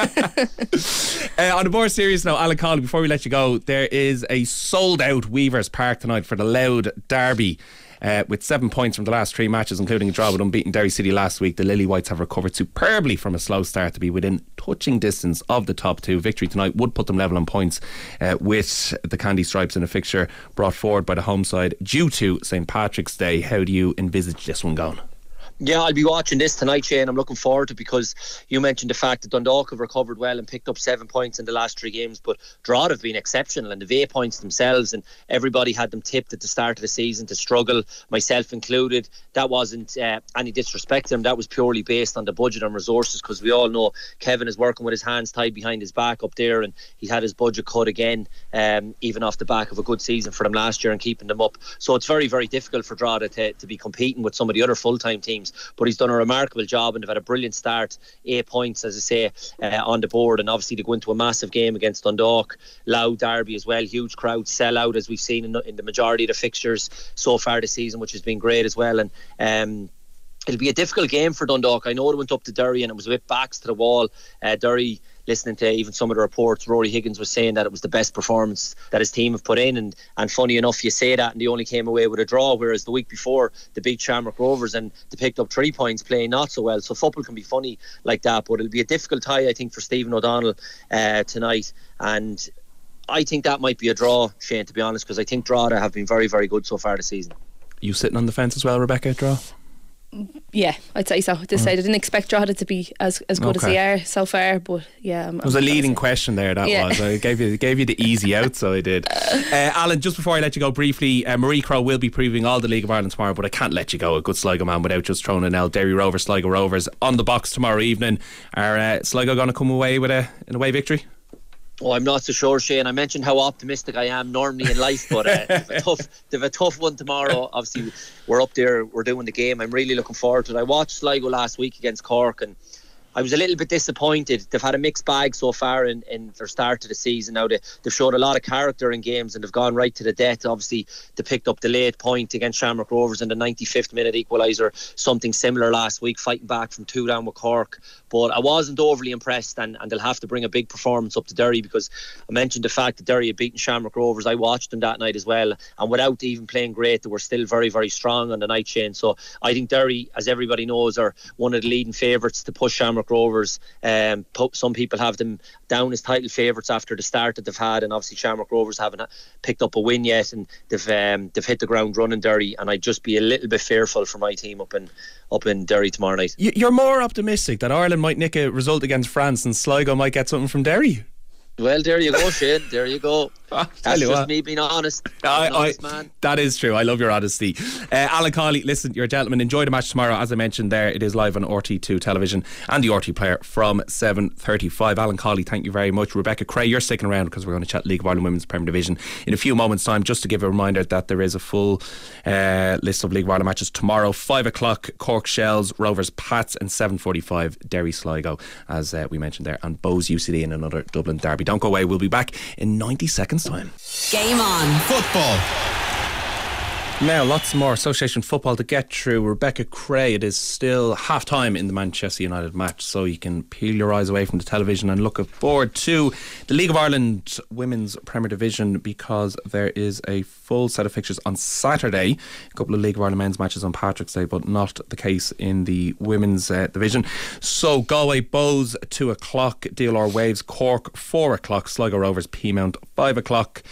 uh, on a more serious note, Alan Cawley, before we let you go, there is a sold out Weavers Park tonight for the Louth Derby. Uh, with seven points from the last three matches, including a draw with unbeaten Derry City last week, the Lily Whites have recovered superbly from a slow start to be within touching distance of the top two. Victory tonight would put them level on points uh, with the Candy Stripes in a fixture brought forward by the home side due to Saint Patrick's Day. How do you envisage this one going? Yeah, I'll be watching this tonight, Shane. I'm looking forward to it because you mentioned the fact that Dundalk have recovered well and picked up seven points in the last three games, but Drogheda have been exceptional and they've eight points themselves, and everybody had them tipped at the start of the season to struggle, myself included. That wasn't uh, any disrespect to them. That was purely based on the budget and resources, because we all know Kevin is working with his hands tied behind his back up there, and he had his budget cut again, um, even off the back of a good season for them last year and keeping them up. So it's very, very difficult for Drogheda to, to be competing with some of the other full-time teams. But he's done a remarkable job and they've had a brilliant start. Eight points, as I say, uh, on the board, and obviously they go into a massive game against Dundalk. Louth Derby as well, huge crowd, sell out as we've seen in the, in the majority of the fixtures so far this season, which has been great as well. And um, it'll be a difficult game for Dundalk. I know it went up to Derry and it was with backs to the wall. uh, Derry, listening to even some of the reports, Rory Higgins was saying that it was the best performance that his team have put in, and and funny enough, you say that and they only came away with a draw, whereas the week before they beat Shamrock Rovers and they picked up three points playing not so well. So football can be funny like that, but it'll be a difficult tie, I think, for Stephen O'Donnell uh, tonight, and I think that might be a draw, Shane, to be honest, because I think Drogheda have been very, very good so far this season. You sitting on the fence as well, Rebecca? Draw? Yeah, I'd say so. This side, I didn't expect Drogheda to be as as good Okay. as they are so far, but yeah, I'm, It was I'm a leading say. question there, that Yeah. was. I gave you gave you the easy out, so I did. Uh, Alan, just before I let you go briefly, uh, Marie Crowe will be previewing all the League of Ireland tomorrow, but I can't let you go, a good Sligo man, without just throwing an L. Derry Rovers, Sligo Rovers on the box tomorrow evening. Are uh, Sligo going to come away with a an away victory? Oh, I'm not so sure, Shane. I mentioned how optimistic I am normally in life, but uh, they've, a tough, they've a tough one tomorrow. Obviously, we're up there, we're doing the game. I'm really looking forward to it. I watched Sligo last week against Cork and I was a little bit disappointed. They've had a mixed bag so far in, in their start to the season. Now they, they've showed a lot of character in games and they've gone right to the death. Obviously, they picked up the late point against Shamrock Rovers in the ninety-fifth minute equaliser, something similar last week, fighting back from two down with Cork. But I wasn't overly impressed, and, and they'll have to bring a big performance up to Derry, because I mentioned the fact that Derry had beaten Shamrock Rovers. I watched them that night as well, and without even playing great, they were still very, very strong on the night, Shane. So I think Derry, as everybody knows, are one of the leading favourites to push Shamrock Rovers. Um, some people have them down as title favourites after the start that they've had, and obviously Shamrock Rovers haven't picked up a win yet, and they've um, they've hit the ground running, Derry, and I'd just be a little bit fearful for my team up in up in Derry tomorrow night. You're more optimistic that Ireland might nick a result against France and Sligo might get something from Derry? Well, there you go, Shane. There you go. That's tell you just what. me being honest. I, I'm an honest I, man. That is true. I love your honesty. Uh, Alan Cawley, listen, you're a gentleman. Enjoy the match tomorrow. As I mentioned there, it is live on R T two television and the R T player from seven thirty-five. Alan Cawley, thank you very much. Rebecca Cray, you're sticking around because we're going to chat League of Ireland Women's Premier Division in a few moments' time. Just to give a reminder that there is a full uh, list of League of Ireland matches tomorrow. five o'clock, Cork Shells, Rovers Pats, and seven forty-five, Derry Sligo, as uh, we mentioned there, and Bows U C D in another Dublin derby. Don't go away. We'll be back in ninety seconds' time. Game on. Football. Now, lots more association football to get through. Rebecca Cray, it is still half time in the Manchester United match, so you can peel your eyes away from the television and look forward to the League of Ireland Women's Premier Division, because there is a full set of fixtures on Saturday. A couple of League of Ireland men's matches on Patrick's Day, but not the case in the women's uh, division. So Galway Bows two o'clock, D L R Waves Cork four o'clock, Sligo Rovers Peamount five o'clock.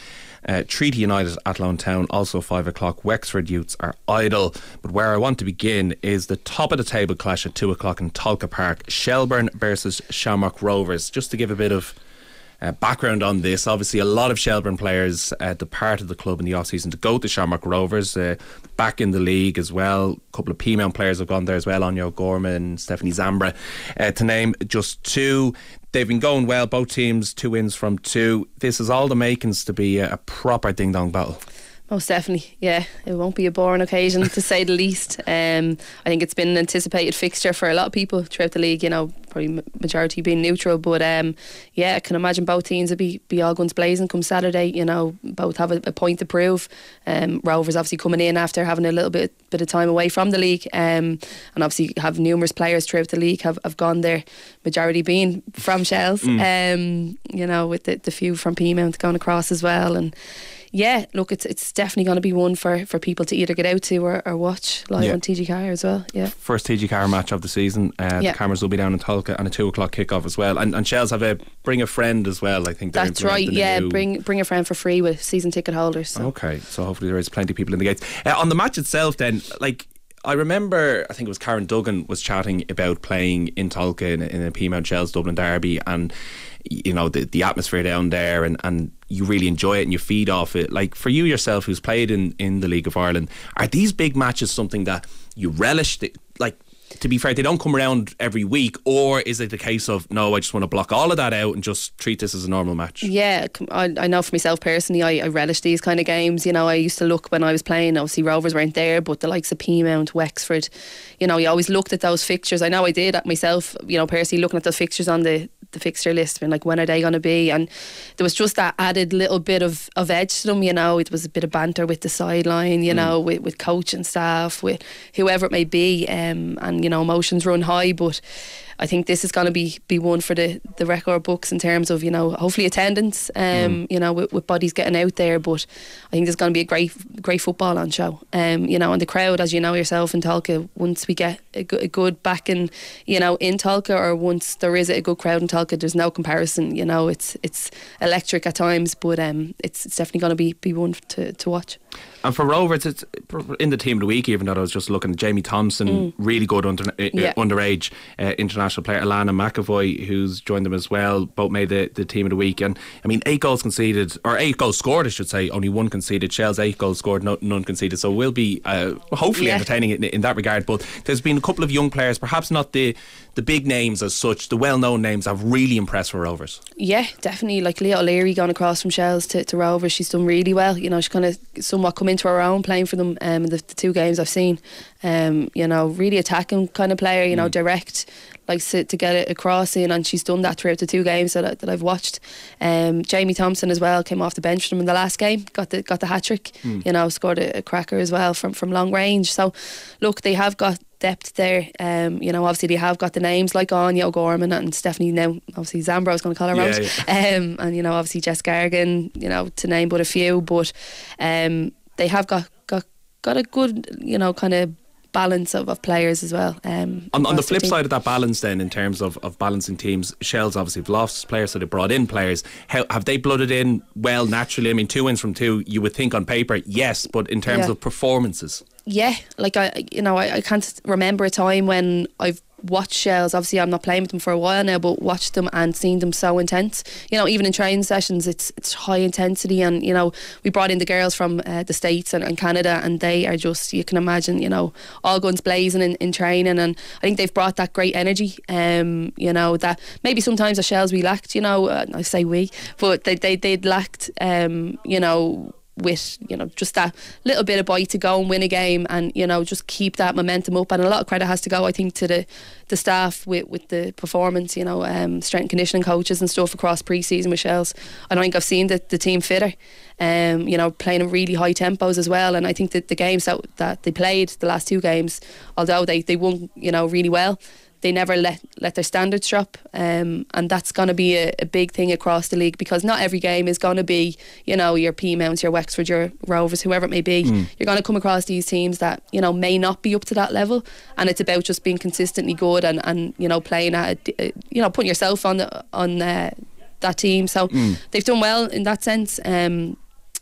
Uh, Treaty United Athlone Town, also five o'clock. Wexford Youths are idle. But where I want to begin is the top of the table clash at two o'clock in Tolka Park. Shelbourne versus Shamrock Rovers. Just to give a bit of Uh, background on this, obviously a lot of Shelbourne players uh, departed the club in the off-season to go to Shamrock Rovers, uh, back in the league as well. A couple of P M O players have gone there as well, Anya O'Gorman, Stephanie Zambra, uh, to name just two. They've been going well, both teams, two wins from two. This is all the makings to be a, a proper ding-dong battle. Most definitely, yeah. It won't be a boring occasion, to say the least. Um, I think it's been an anticipated fixture for a lot of people throughout the league, you know, probably majority being neutral. But um, yeah, I can imagine both teams will be, be all guns blazing come Saturday. You know, both have a, a point to prove. Um, Rovers obviously coming in after having a little bit bit of time away from the league, um, and obviously have numerous players throughout the league have, have gone there, majority being from Shells. Mm. Um, you know, with the, the few from Peamount going across as well. And yeah, look, it's it's definitely going to be one for, for people to either get out to or, or watch live yeah. on T G Car as well. Yeah, first T G Car match of the season. Uh, yeah. The cameras will be down in Tolka, and a two o'clock kickoff as well. And, and Shells have a bring a friend as well. I think they're that's right. Yeah, new... bring bring a friend for free with season ticket holders. So. Okay, so hopefully there is plenty of people in the gates. Uh, on the match itself, then, like, I remember, I think it was Karen Duggan was chatting about playing in Tolka in, in a Peamount Shells Dublin derby, and you know the the atmosphere down there, and, and you really enjoy it and you feed off it. Like, for you yourself, who's played in, in the League of Ireland, are these big matches something that you relish? Like, to be fair, they don't come around every week, or is it the case of, no, I just want to block all of that out and just treat this as a normal match? Yeah, I, I know for myself personally, I, I relish these kind of games. You know, I used to look when I was playing, obviously Rovers weren't there, but the likes of Peamount, Wexford, you know, you always looked at those fixtures. I know I did at myself, you know, personally looking at those fixtures on the the fixture list, being like, when are they going to be? And there was just that added little bit of, of edge to them, you know. It was a bit of banter with the sideline, you mm. know, with, with coach and staff, with whoever it may be, um, and you know, emotions run high. But I think this is going to be, be one for the, the record books in terms of, you know, hopefully attendance, um, mm. you know, with, with bodies getting out there. But I think there's going to be a great great football on show. Um, you know, and the crowd, as you know yourself in Tolka, once we get a, go- a good backing, you know, in Tolka, or once there is a good crowd in Tolka, there's no comparison. You know, it's it's electric at times, but um, it's, it's definitely going to be, be one to, to watch. And for Rovers, it's in the team of the week, even though I was just looking at Jamie Thompson, mm. really good under, uh, yeah. underage uh, international player, Alana McAvoy, who's joined them as well, both made the, the team of the week. And I mean, eight goals conceded, or eight goals scored, I should say, only one conceded. Shells, eight goals scored, no, none conceded. So we'll be uh, hopefully yeah. entertaining in, in that regard. But there's been a couple of young players, perhaps not the, the big names as such, the well-known names have really impressed for Rovers. Yeah, definitely. Like Leah O'Leary going across from Shells to, to Rovers, she's done really well. You know, she's kind of somewhat come into her own playing for them um, in the, the two games I've seen. Um, you know, really attacking kind of player, you know, mm. direct, likes to, to get it across in, and she's done that throughout the two games that, that I've watched. Um, Jamie Thompson as well came off the bench for them in the last game, got the got the hat-trick, mm. you know, scored a, a cracker as well from, from long range. So look, they have got depth there. Um, you know, obviously they have got the names like Anya O'Gorman and Stephanie, now obviously Zambra, I was going to call her yeah, out, yeah. Um, and you know, obviously Jess Gargan, you know, to name but a few. But um, they have got, got got a good, you know, kind of balance of, of players as well. Um, on, on the flip side of that balance then, in terms of, of balancing teams, Shells obviously have lost players, so they brought in players. How have they blooded in well naturally? I mean, two wins from two, you would think on paper, yes, but in terms yeah. of performances? Yeah, like I, you know, I, I can't remember a time when I've watched Shells, obviously I'm not playing with them for a while now, but watched them and seen them so intense. You know, even in training sessions, it's it's high intensity. And you know, we brought in the girls from uh, the States and, and Canada, and they are just, you can imagine, you know, all guns blazing in, in training. And I think they've brought that great energy, um, you know, that maybe sometimes the Shells we lacked, you know, uh, I say we, but they, they, they'd lacked, um, you know, with, you know, just that little bit of bite to go and win a game, and you know, just keep that momentum up. And a lot of credit has to go, I think, to the the staff with, with the performance, you know, um, strength and conditioning coaches and stuff across pre-season with Shells. I don't think I've seen the, the team fitter, um, you know, playing at really high tempos as well. And I think that the games that, that they played, the last two games, although they, they won, you know, really well, they never let let their standards drop, um, and that's going to be a, a big thing across the league, because not every game is going to be, you know, your Peamounts, your Wexford, your Rovers, whoever it may be. Mm. You're going to come across these teams that, you know, may not be up to that level, and it's about just being consistently good and, and you know, playing at a, you know, putting yourself on the, on uh, that team. So mm. they've done well in that sense. Um,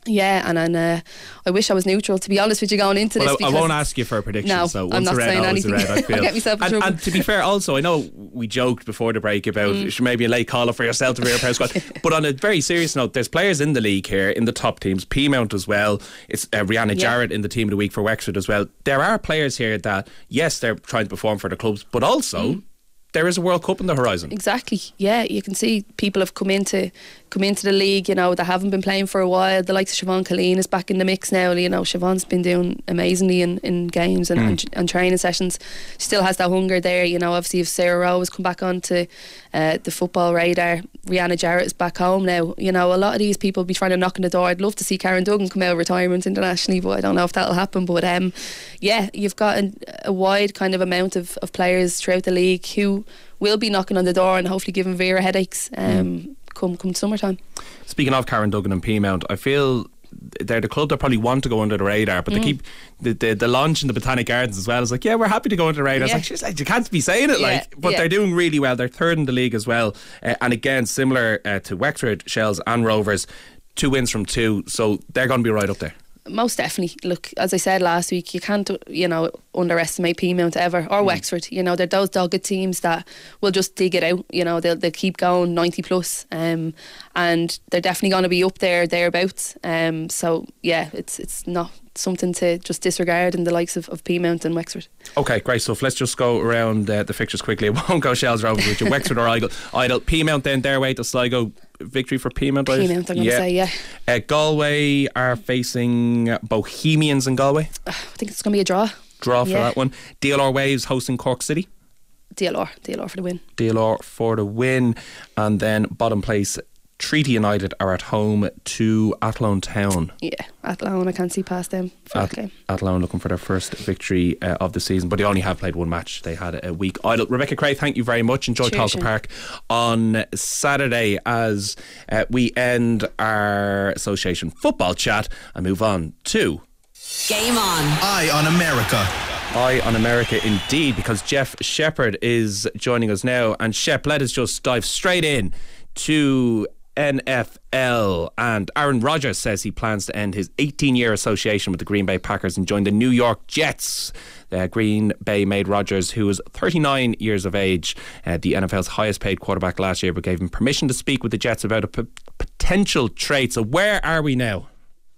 Yeah, and then uh, I wish I was neutral, to be honest with you, going into well, this. I, I won't ask you for a prediction. No, so I'm once not a red, saying always anything. a red, I feel. I'll get myself in and, trouble. and to be fair, also, I know we joked before the break about mm. maybe a late caller for yourself to be a press squad. But on a very serious note, there's players in the league here, in the top teams, Peamount as well. It's uh, Rihanna yeah. Jarrett in the team of the week for Wexford as well. There are players here that, yes, they're trying to perform for the clubs, but also mm. there is a World Cup on the horizon. Exactly. Yeah, you can see people have come into come into the league, you know, that haven't been playing for a while. The likes of Siobhan Colleen is back in the mix now. You know, Siobhan's been doing amazingly in, in games and, mm. and, and training sessions. She still has that hunger there. You know, obviously if Sarah Rowe has come back onto uh, the football radar, Rihanna Jarrett is back home now. You know, a lot of these people will be trying to knock on the door. I'd love to see Karen Duggan come out of retirement internationally, but I don't know if that'll happen. But um, yeah, you've got a, a wide kind of amount of, of players throughout the league who will be knocking on the door and hopefully giving Vera headaches um, mm. come come summertime. Speaking of Karen Duggan and Peamount, I feel they're the club that probably want to go under the radar, but mm. they keep the, the the launch in the Botanic Gardens as well. It's like, yeah, we're happy to go under the radar. Yeah. It's like, she's like, you can't be saying it, yeah. like, but yeah. they're doing really well. They're third in the league as well, uh, and again, similar uh, to Wexford, Shells and Rovers, two wins from two, so they're going to be right up there. Most definitely. Look, as I said last week, you can't, you know, underestimate Peamount ever, or mm. Wexford. You know, they're those dogged teams that will just dig it out. You know, they'll, they'll keep going ninety plus, um, and they're definitely going to be up there, thereabouts. Um, so, yeah, it's it's not something to just disregard in the likes of, of Peamount and Wexford. Okay, great stuff. Let's just go around uh, the fixtures quickly. It won't go Shells Rovers with you. Wexford or Idle. Idle. Peamount then their way to Sligo. Victory for Peamount. Peamount, I'm going to yeah. say, yeah. Uh, Galway are facing Bohemians in Galway. Uh, I think it's going to be a draw. Draw for yeah. that one. D L R Waves hosting Cork City. D L R. D L R for the win. D L R for the win. And then bottom place, Treaty United are at home to Athlone Town. Yeah, Athlone, I can't see past them for At- that game. Athlone looking for their first victory uh, of the season, but they only have played one match. They had a week idle. Rebecca Cray, thank you very much. Enjoy Talca Park on Saturday as uh, we end our association football chat and move on to Game On. Eye on America. Eye on America indeed, because Jeff Shepherd is joining us now. And Shep, let us just dive straight in to N F L. And Aaron Rodgers says he plans to end his eighteen-year association with the Green Bay Packers and join the New York Jets. Uh, Green Bay made Rodgers, who was thirty-nine years of age, uh, the N F L's highest paid quarterback last year, but gave him permission to speak with the Jets about a p- potential trade. So where are we now?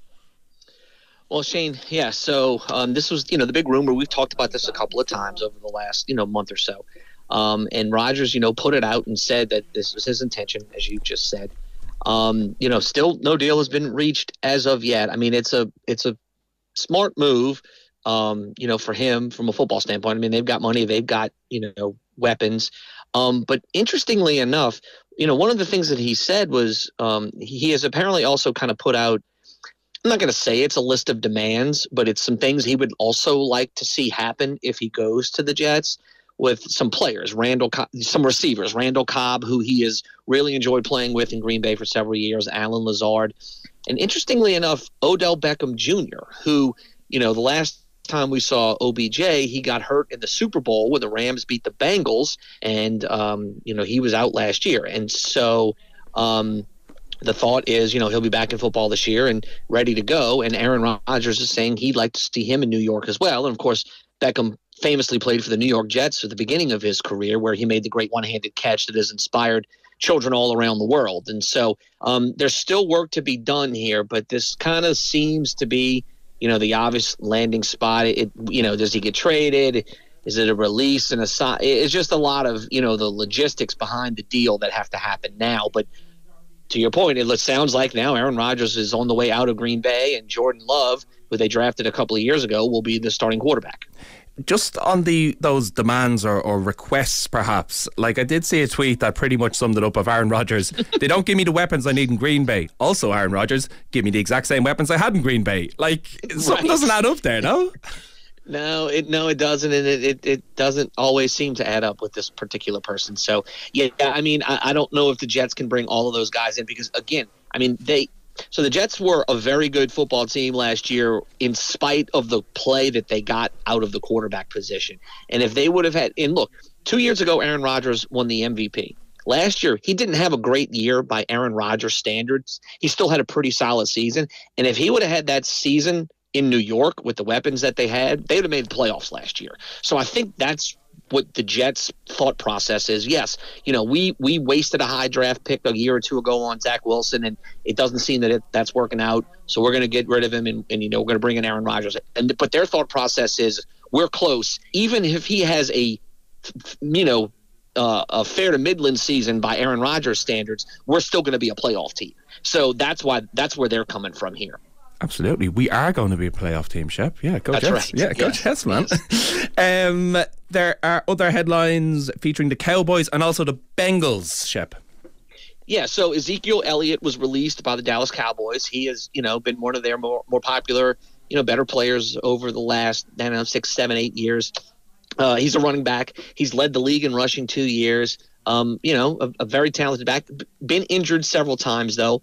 Well, Shane, yeah, so um, this was, you know, the big rumor. We've talked about this a couple of times over the last, you know, month or so. Um, and Rodgers, you know, put it out and said that this was his intention, as you just said. Um, you know, still no deal has been reached as of yet. I mean, it's a it's a smart move, um, you know, for him from a football standpoint. I mean, they've got money, they've got, you know, weapons. Um, but interestingly enough, you know, one of the things that he said was um, he has apparently also kind of put out, I'm not going to say it's a list of demands, but it's some things he would also like to see happen if he goes to the Jets, with some players, Randall, some receivers, Randall Cobb, who he has really enjoyed playing with in Green Bay for several years, Alan Lazard. And interestingly enough, Odell Beckham Junior, who, you know, the last time we saw O B J, he got hurt in the Super Bowl when the Rams beat the Bengals, and, um, you know, he was out last year. And so um, the thought is, you know, he'll be back in football this year and ready to go. And Aaron Rodgers is saying he'd like to see him in New York as well. And, of course, Beckham famously played for the New York Jets at the beginning of his career, where he made the great one-handed catch that has inspired children all around the world. And so um, there's still work to be done here, but this kind of seems to be, you know, the obvious landing spot. It, you know, does he get traded? Is it a release and a sign? It's just a lot of, you know, the logistics behind the deal that have to happen now. But to your point, it sounds like now Aaron Rodgers is on the way out of Green Bay, and Jordan Love, who they drafted a couple of years ago, will be the starting quarterback. Just on the those demands or, or requests, perhaps, like I did see a tweet that pretty much summed it up of Aaron Rodgers. They don't give me the weapons I need in Green Bay. Also, Aaron Rodgers, give me the exact same weapons I had in Green Bay. Like, something right. doesn't add up there, no? No, it no, it doesn't, and it, it, it doesn't always seem to add up with this particular person. So, yeah, I mean, I, I don't know if the Jets can bring all of those guys in because, again, I mean, they – So the Jets were a very good football team last year in spite of the play that they got out of the quarterback position. And if they would have had – and look, two years ago Aaron Rodgers won the M V P. last year, he didn't have a great year by Aaron Rodgers standards. He still had a pretty solid season. And if he would have had that season in New York with the weapons that they had, they would have made the playoffs last year. So I think that's what the Jets' thought process is. Yes, you know, we we wasted a high draft pick a year or two ago on Zach Wilson, and it doesn't seem that it, that's working out. So we're going to get rid of him, and, and you know, we're going to bring in Aaron Rodgers. And but their thought process is we're close, even if he has a, you know, uh, a fair to Midland season by Aaron Rodgers standards, we're still going to be a playoff team. So that's why that's where they're coming from here. Absolutely. We are going to be a playoff team, Shep. Yeah, go That's Jets. right. Yeah, go Yes. Jets, man. um, there are other headlines featuring the Cowboys and also the Bengals, Shep. Yeah, so Ezekiel Elliott was released by the Dallas Cowboys. He has, you know, been one of their more, more popular, you know, better players over the last, I don't know, six, seven, eight years. Uh, he's a running back. He's led the league in rushing two years. Um, you know, a, a very talented back. Been injured several times, though.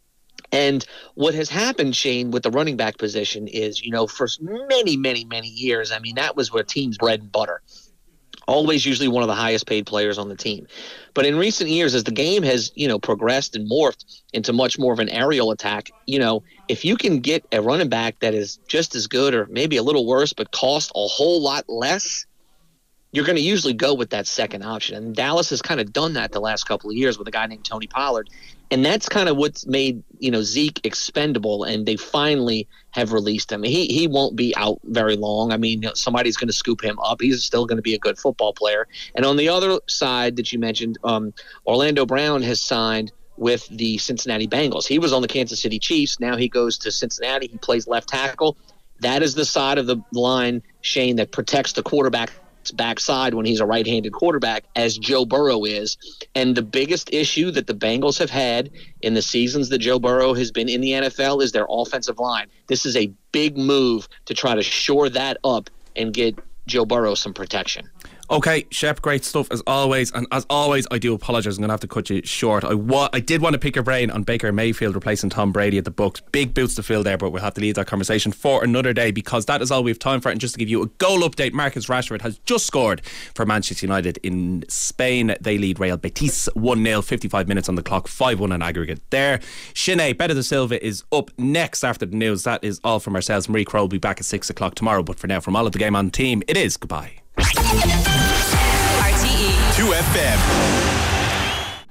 And what has happened, Shane, with the running back position is, you know, for many, many, many years, I mean, that was where teams' bread and butter. Always usually one of the highest paid players on the team. But in recent years, as the game has, you know, progressed and morphed into much more of an aerial attack, you know, if you can get a running back that is just as good or maybe a little worse but cost a whole lot less, you're going to usually go with that second option. And Dallas has kind of done that the last couple of years with a guy named Tony Pollard. And that's kind of what's made, you know, Zeke expendable, and they finally have released him. He he won't be out very long. I mean, you know, somebody's going to scoop him up. He's still going to be a good football player. And on the other side that you mentioned, um, Orlando Brown has signed with the Cincinnati Bengals. He was on the Kansas City Chiefs. Now he goes to Cincinnati. He plays left tackle. That is the side of the line, Shane, that protects the quarterback backside when he's a right-handed quarterback, as Joe Burrow is. And the biggest issue that the Bengals have had in the seasons that Joe Burrow has been in the N F L is their offensive line. This is a big move to try to shore that up and get Joe Burrow some protection. Okay, Shep, great stuff as always. And as always, I do apologise. I'm going to have to cut you short. I wa- I did want to pick your brain on Baker Mayfield replacing Tom Brady at the Bucs. Big boots to fill there, but we'll have to leave that conversation for another day, because that is all we have time for. And just to give you a goal update, Marcus Rashford has just scored for Manchester United in Spain. They lead Real Betis one nil, fifty-five minutes on the clock, five one in aggregate there. Shine Betta da Silva is up next after the news. That is all from ourselves. Marie Crowe will be back at six o'clock tomorrow. But for now, from all of the Game On team, it is goodbye. R T E two F M.